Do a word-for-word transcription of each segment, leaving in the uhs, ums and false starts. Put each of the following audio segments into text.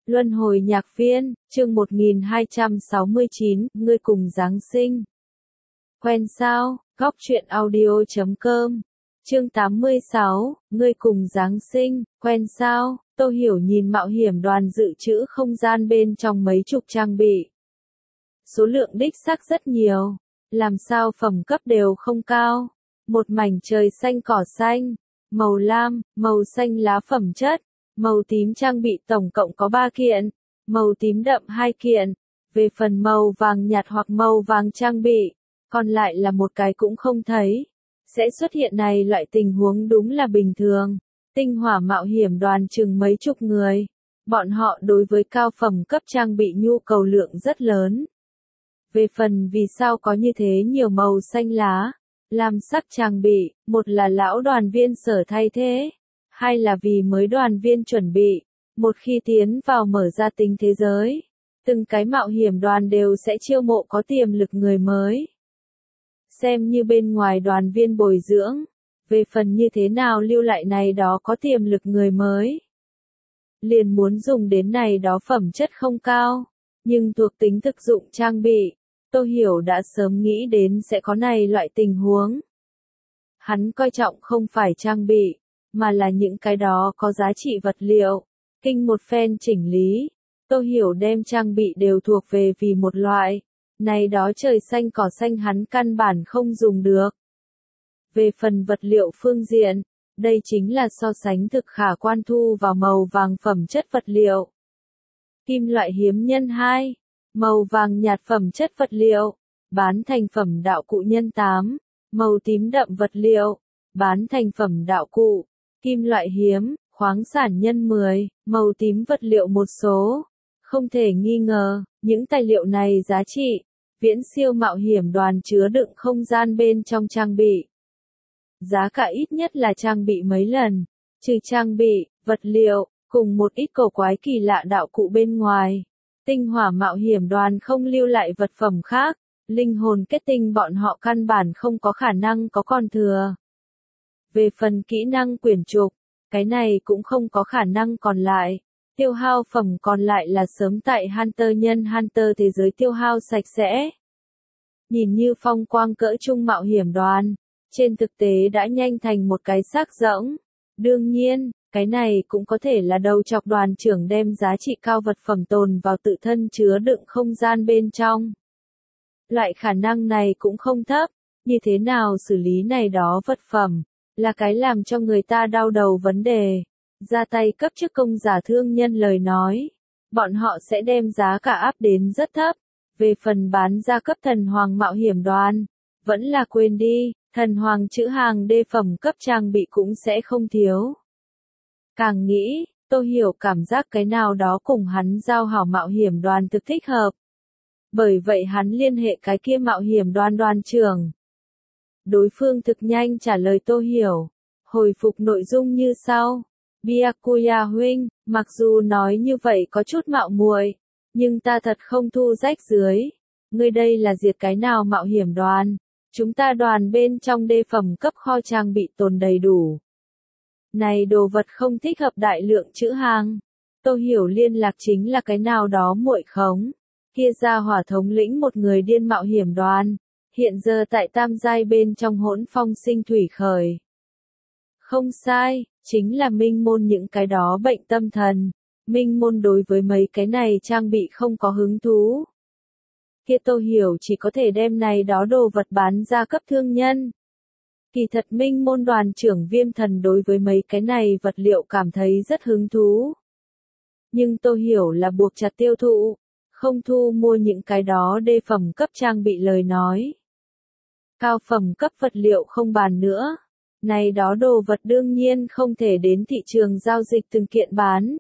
Luân hồi nhạc viên, chương một nghìn hai trăm sáu mươi chín, ngươi cùng Giáng sinh. Quen sao, góc truyện audio chấm com. Chương tám mươi sáu, ngươi cùng Giáng sinh, quen sao, Tô Hiểu nhìn mạo hiểm đoàn dự trữ không gian bên trong mấy chục trang bị. Số lượng đích xác rất nhiều, làm sao phẩm cấp đều không cao. Một mảnh trời xanh cỏ xanh, màu lam, màu xanh lá phẩm chất. Màu tím trang bị tổng cộng có ba kiện, màu tím đậm hai kiện, về phần màu vàng nhạt hoặc màu vàng trang bị, còn lại là một cái cũng không thấy. Sẽ xuất hiện này loại tình huống đúng là bình thường. Tinh hỏa mạo hiểm đoàn chừng mấy chục người, bọn họ đối với cao phẩm cấp trang bị nhu cầu lượng rất lớn. Về phần vì sao có như thế nhiều màu xanh lá, làm sắc trang bị, một là lão đoàn viên sở thay thế. Hai là vì mới đoàn viên chuẩn bị, một khi tiến vào mở ra tính thế giới, từng cái mạo hiểm đoàn đều sẽ chiêu mộ có tiềm lực người mới. Xem như bên ngoài đoàn viên bồi dưỡng, về phần như thế nào lưu lại này đó có tiềm lực người mới. Liền muốn dùng đến này đó phẩm chất không cao, nhưng thuộc tính thực dụng trang bị, Tô Hiểu đã sớm nghĩ đến sẽ có này loại tình huống. Hắn coi trọng không phải trang bị, mà là những cái đó có giá trị vật liệu. Kinh một phen chỉnh lý, Tô Hiểu đem trang bị đều thuộc về vì một loại, này đó trời xanh cỏ xanh hắn căn bản không dùng được. Về phần vật liệu phương diện, đây chính là so sánh thực khả quan thu vào màu vàng phẩm chất vật liệu. Kim loại hiếm nhân hai, màu vàng nhạt phẩm chất vật liệu, bán thành phẩm đạo cụ nhân tám, màu tím đậm vật liệu, bán thành phẩm đạo cụ. Kim loại hiếm, khoáng sản nhân mười, màu tím vật liệu một số. Không thể nghi ngờ, những tài liệu này giá trị, viễn siêu mạo hiểm đoàn chứa đựng không gian bên trong trang bị. Giá cả ít nhất là trang bị mấy lần, trừ trang bị, vật liệu, cùng một ít cổ quái kỳ lạ đạo cụ bên ngoài. Tinh hỏa mạo hiểm đoàn không lưu lại vật phẩm khác, linh hồn kết tinh bọn họ căn bản không có khả năng có còn thừa. Về phần kỹ năng quyển trục, cái này cũng không có khả năng còn lại. Tiêu hao phẩm còn lại là sớm tại Hunter nhân Hunter thế giới tiêu hao sạch sẽ. Nhìn như phong quang cỡ trung mạo hiểm đoàn, trên thực tế đã nhanh thành một cái xác rỗng. Đương nhiên, cái này cũng có thể là đầu chọc đoàn trưởng đem giá trị cao vật phẩm tồn vào tự thân chứa đựng không gian bên trong. Loại khả năng này cũng không thấp, như thế nào xử lý này đó vật phẩm, là cái làm cho người ta đau đầu vấn đề. Ra tay cấp chức công giả thương nhân lời nói, bọn họ sẽ đem giá cả áp đến rất thấp. Về phần bán ra cấp thần hoàng mạo hiểm đoàn, vẫn là quên đi, thần hoàng chữ hàng đê phẩm cấp trang bị cũng sẽ không thiếu. Càng nghĩ, Tô Hiểu cảm giác cái nào đó cùng hắn giao hảo mạo hiểm đoàn thực thích hợp. Bởi vậy hắn liên hệ cái kia mạo hiểm đoàn đoàn trưởng. Đối phương thực nhanh trả lời Tô Hiểu, hồi phục nội dung như sau. Byakuya huynh, mặc dù nói như vậy có chút mạo muội, nhưng ta thật không thu rách dưới. Ngươi đây là diệt cái nào mạo hiểm đoàn? Chúng ta đoàn bên trong đê phẩm cấp kho trang bị tồn đầy đủ. Này đồ vật không thích hợp đại lượng chữ hàng. Tô Hiểu liên lạc chính là cái nào đó muội khống. Kia ra hỏa thống lĩnh một người điên mạo hiểm đoàn. Hiện giờ tại tam giai bên trong hỗn phong sinh thủy khởi. Không sai, chính là minh môn những cái đó bệnh tâm thần. Minh môn đối với mấy cái này trang bị không có hứng thú. Kia Tô Hiểu chỉ có thể đem này đó đồ vật bán ra cấp thương nhân. Kỳ thật minh môn đoàn trưởng Viêm Thần đối với mấy cái này vật liệu cảm thấy rất hứng thú. Nhưng Tô Hiểu là buộc chặt tiêu thụ, không thu mua những cái đó đê phẩm cấp trang bị lời nói. Cao phẩm cấp vật liệu không bàn nữa. Này đó đồ vật đương nhiên không thể đến thị trường giao dịch từng kiện bán.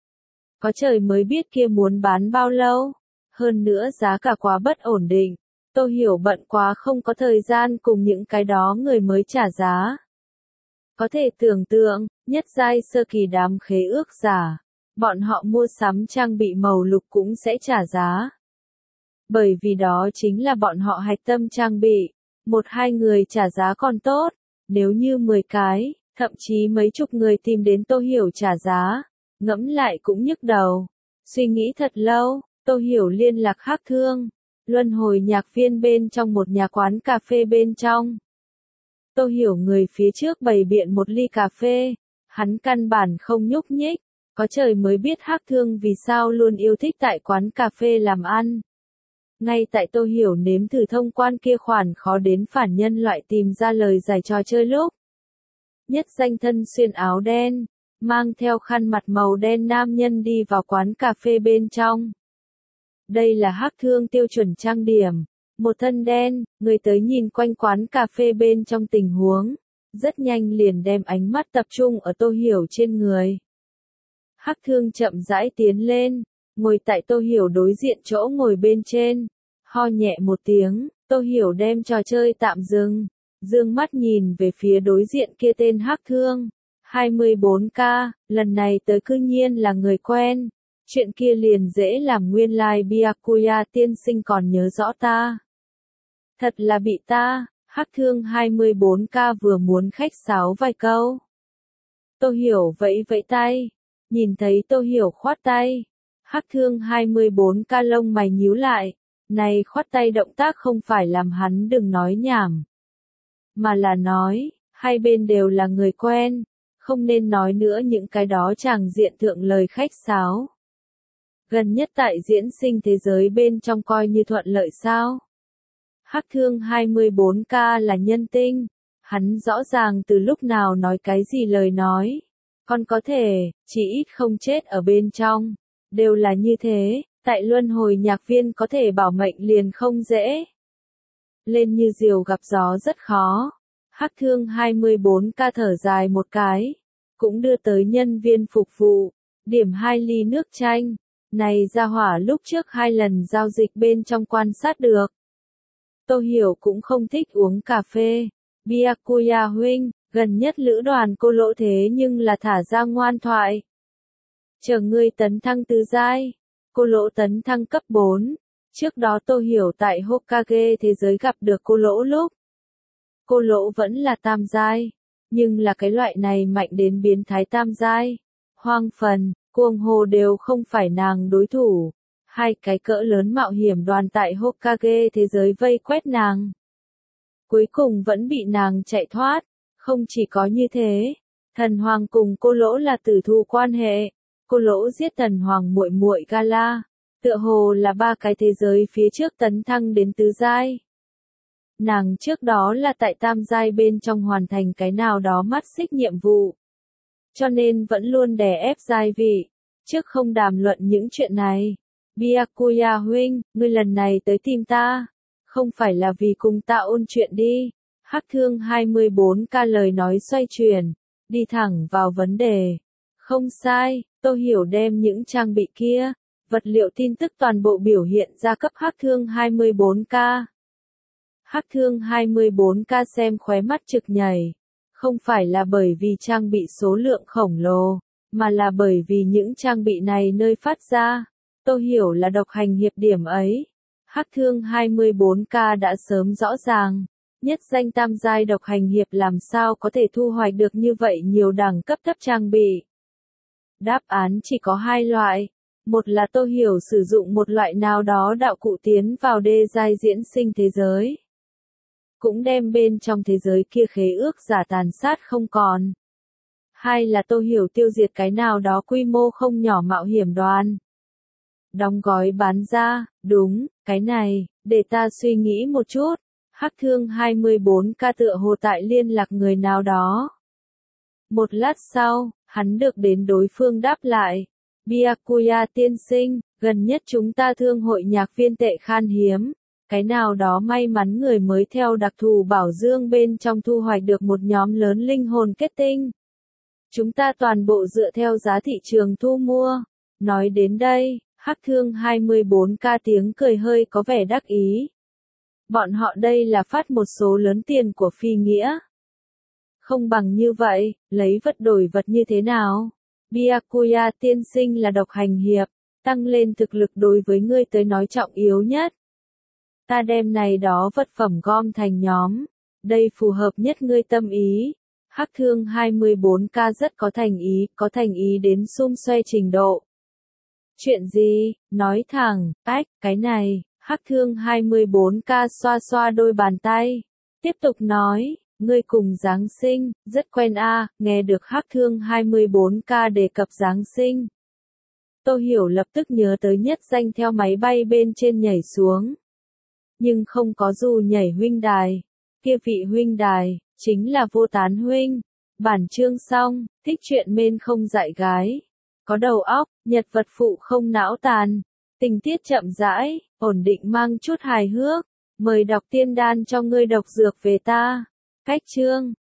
Có trời mới biết kia muốn bán bao lâu. Hơn nữa giá cả quá bất ổn định. Tô Hiểu bận quá không có thời gian cùng những cái đó người mới trả giá. Có thể tưởng tượng, nhất giai sơ kỳ đám khế ước giả. Bọn họ mua sắm trang bị màu lục cũng sẽ trả giá. Bởi vì đó chính là bọn họ hạch tâm trang bị. Một hai người trả giá còn tốt. Nếu như mười cái, thậm chí mấy chục người tìm đến Tô Hiểu trả giá, ngẫm lại cũng nhức đầu. Suy nghĩ thật lâu, Tô Hiểu liên lạc Hắc Thương, luân hồi nhạc viên bên trong một nhà quán cà phê bên trong. Tô Hiểu người phía trước bày biện một ly cà phê, hắn căn bản không nhúc nhích, có trời mới biết Hắc Thương vì sao luôn yêu thích tại quán cà phê làm ăn. Ngay tại Tô Hiểu nếm thử thông quan kia khoản khó đến phản nhân loại tìm ra lời giải trò chơi lúc. Nhất danh thân xuyên áo đen, mang theo khăn mặt màu đen nam nhân đi vào quán cà phê bên trong. Đây là Hắc Thương tiêu chuẩn trang điểm, một thân đen, người tới nhìn quanh quán cà phê bên trong tình huống, rất nhanh liền đem ánh mắt tập trung ở Tô Hiểu trên người. Hắc Thương chậm rãi tiến lên, ngồi tại Tô Hiểu đối diện chỗ ngồi bên trên, ho nhẹ một tiếng, Tô Hiểu đem trò chơi tạm dừng, dương mắt nhìn về phía đối diện kia tên Hắc Thương, hai mươi bốn K, lần này tới cư nhiên là người quen, chuyện kia liền dễ làm, nguyên lai Byakuya tiên sinh còn nhớ rõ ta. Thật là bị ta, Hắc Thương hai mươi bốn K vừa muốn khách sáo vài câu. Tô Hiểu vẫy vẫy tay, nhìn thấy Tô Hiểu khoát tay, Hắc Thương hai mươi bốn K lông mày nhíu lại, này khoát tay động tác không phải làm hắn đừng nói nhảm, mà là nói, hai bên đều là người quen, không nên nói nữa những cái đó chàng diện thượng lời khách sáo. Gần nhất tại diễn sinh thế giới bên trong coi như thuận lợi sao? Hắc Thương hai mươi bốn K là nhân tinh, hắn rõ ràng từ lúc nào nói cái gì lời nói, còn có thể, chỉ ít không chết ở bên trong, đều là như thế, tại luân hồi nhạc viên có thể bảo mệnh liền không dễ. Lên như diều gặp gió rất khó, Hắc Thương hai mươi bốn K thở dài một cái, cũng đưa tới nhân viên phục vụ, điểm hai ly nước chanh, này ra hỏa lúc trước hai lần giao dịch bên trong quan sát được. Tô Hiểu cũng không thích uống cà phê, Byakuya huynh, gần nhất lữ đoàn cô lỗ thế nhưng là thả ra ngoan thoại. Chờ ngươi tấn thăng tứ giai, cô lỗ tấn thăng cấp bốn, trước đó Tô Hiểu tại Hokage thế giới gặp được cô lỗ lúc. Cô lỗ vẫn là tam giai, nhưng là cái loại này mạnh đến biến thái tam giai. Hoang Phần, Cuồng Hồ đều không phải nàng đối thủ. Hai cái cỡ lớn mạo hiểm đoàn tại Hokage thế giới vây quét nàng. Cuối cùng vẫn bị nàng chạy thoát. Không chỉ có như thế, thần hoàng cùng cô lỗ là tử thù quan hệ. Cô lỗ giết thần hoàng muội muội Gala, tựa hồ là ba cái thế giới phía trước tấn thăng đến tứ giai. Nàng trước đó là tại tam giai bên trong hoàn thành cái nào đó mắt xích nhiệm vụ, cho nên vẫn luôn đè ép giai vị. Trước không đàm luận những chuyện này, Byakuya huynh, ngươi lần này tới tìm ta, không phải là vì cùng ta ôn chuyện đi. Hắc Thương hai mươi bốn K lời nói xoay chuyển, đi thẳng vào vấn đề. Không sai, Tô Hiểu đem những trang bị kia, vật liệu tin tức toàn bộ biểu hiện ra cấp Hắc Thương hai mươi bốn K. Hắc Thương hai mươi bốn K xem khóe mắt trực nhảy, không phải là bởi vì trang bị số lượng khổng lồ, mà là bởi vì những trang bị này nơi phát ra. Tô Hiểu là độc hành hiệp điểm ấy. Hắc Thương hai mươi bốn K đã sớm rõ ràng, nhất danh tam giai độc hành hiệp làm sao có thể thu hoạch được như vậy nhiều đẳng cấp thấp trang bị. Đáp án chỉ có hai loại, một là Tô Hiểu sử dụng một loại nào đó đạo cụ tiến vào đê giai diễn sinh thế giới, cũng đem bên trong thế giới kia khế ước giả tàn sát không còn. Hai là Tô Hiểu tiêu diệt cái nào đó quy mô không nhỏ mạo hiểm đoàn. Đóng gói bán ra, đúng, cái này, để ta suy nghĩ một chút. Hắc Thương hai mươi bốn K tựa hồ tại liên lạc người nào đó. Một lát sau, hắn được đến đối phương đáp lại. Byakuya tiên sinh, gần nhất chúng ta thương hội nhạc viên tệ khan hiếm. Cái nào đó may mắn người mới theo đặc thù bảo dương bên trong thu hoạch được một nhóm lớn linh hồn kết tinh. Chúng ta toàn bộ dựa theo giá thị trường thu mua. Nói đến đây, Hắc Thương hai mươi bốn K tiếng cười hơi có vẻ đắc ý. Bọn họ đây là phát một số lớn tiền của phi nghĩa. Không bằng như vậy, lấy vật đổi vật như thế nào? Byakuya tiên sinh là độc hành hiệp, tăng lên thực lực đối với ngươi tới nói trọng yếu nhất. Ta đem này đó vật phẩm gom thành nhóm, đây phù hợp nhất ngươi tâm ý. Hắc Thương hai mươi bốn K rất có thành ý, có thành ý đến xum xoe trình độ. Chuyện gì, nói thẳng, ách, cái này, Hắc Thương hai mươi bốn K xoa xoa đôi bàn tay. Tiếp tục nói, ngươi cùng Giáng sinh, rất quen a, nghe được Hắc Thương hai mươi bốn K đề cập Giáng sinh. Tô Hiểu lập tức nhớ tới nhất danh theo máy bay bên trên nhảy xuống. Nhưng không có dù nhảy huynh đài. Kia vị huynh đài, chính là Vô Tán huynh. Bản chương xong, thích chuyện mên không dạy gái. Có đầu óc, nhật vật phụ không não tàn. Tình tiết chậm rãi, ổn định mang chút hài hước. Mời đọc tiên đan cho ngươi độc dược về ta. Cách chương.